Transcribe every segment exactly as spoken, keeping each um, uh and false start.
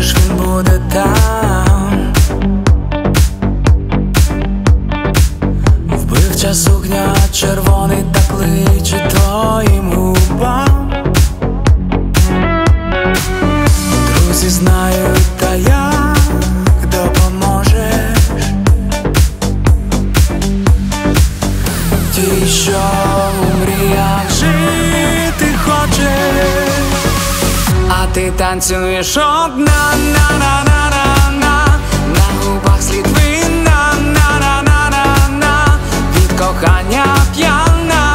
думаєш, він буде там? Вбивча сукня, червоний так личить твоїм губам. Друзі знають, та як допоможеш ті, що у мріях жити хочеш. А ти танцюєш одна, на-на-на-на-на, на губах слід вина, на-на-на-на-на, від кохання п'яна.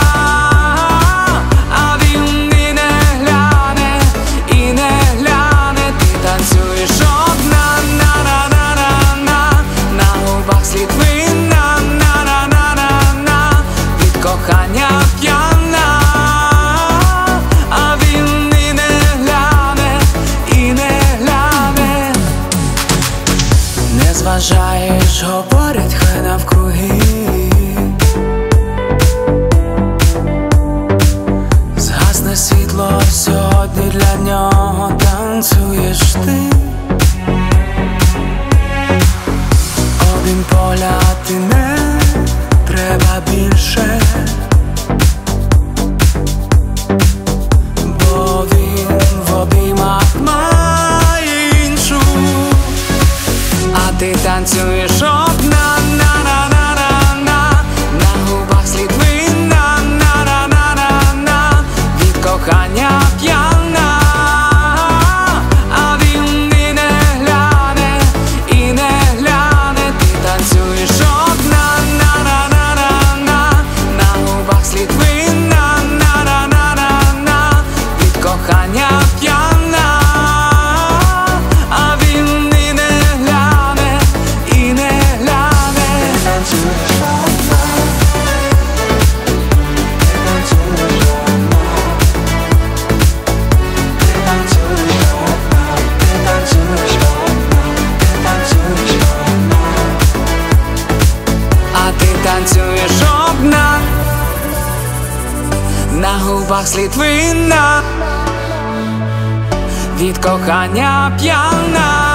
А він і не гляне, і не гляне. Ти танцюєш одна, на-на-на-на-на, на губах слід вина, на-на-на-на-на, від кохання п'яна. Зважаєш, говорять, хай навкруги, згасне світло, сьогодні для нього танцюєш ти. Обійм поля, ти не треба більше, бо він в обіймах має іншу. А ти танцюєш одна, на-на-на-на-на, на губах слід вина, на-на-на-на-на, від кохання п'яна. А він і не гляне, і не гляне. Ти танцюєш одна, на-на-на-на-на, на губах слід вина, на-на-на-на-на, від кохання п'яна. Танцюєш одна, на губах слід вина, від кохання п'яна.